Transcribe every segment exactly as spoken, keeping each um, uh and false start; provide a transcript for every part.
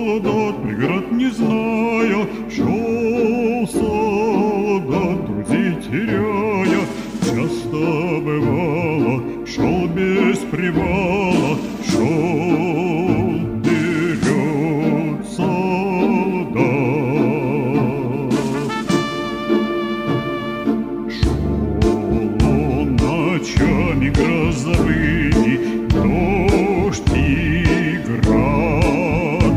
солдат, преград не зная, шел солдат, друзей теряя. Часто бывало, шел без привала, шел вперед солдат. Шел он ночами грозовыми, дождь и град,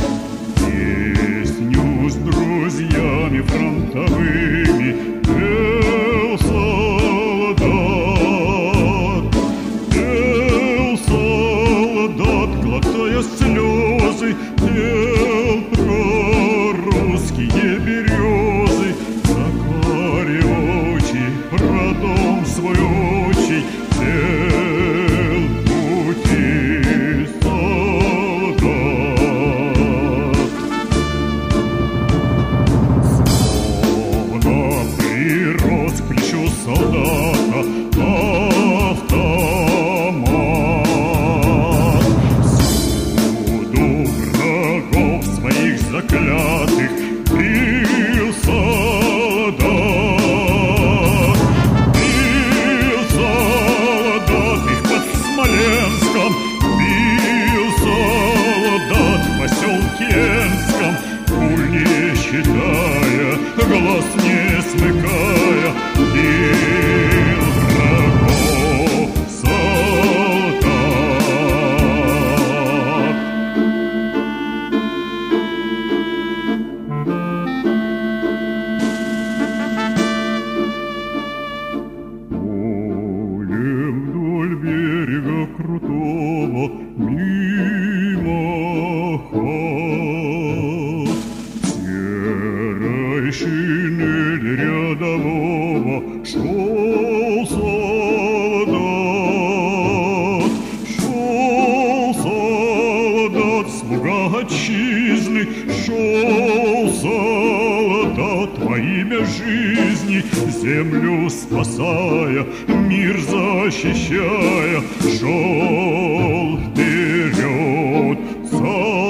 песню с друзьями фронтовыми пел солдат, пел солдат, глотая слезы, пел про русские березы, про карие очи, про дом свой отчий, пел пути солдат. Словно прирос к плечу солдата автомат, всюду врагов своих заклятых бил солдат, бил солдат их под Смоленском, бил солдат в поселке Энском, пуль не считая, глаз не смыкая, бил врагов солдат. Полем вдоль берега крутого, мимо хат, серой шинели рядового шел солдат, шел солдат, слуга отчизны, шел солдат во имя жизни, землю спасая, мир защищая, шел вперед солдат.